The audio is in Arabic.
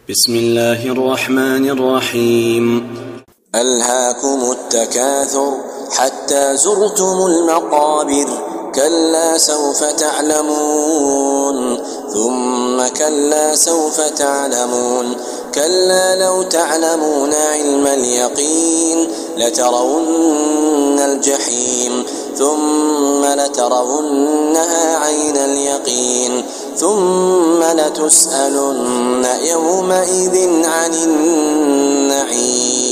بسم الله الرحمن الرحيم. ألهاكم التكاثر حتى زرتم المقابر كلا سوف تعلمون ثم كلا سوف تعلمون كلا لو تعلمون علم اليقين لترون الجحيم ثم لترونها عين اليقين ثم لتسألن يومئذ عن النعيم.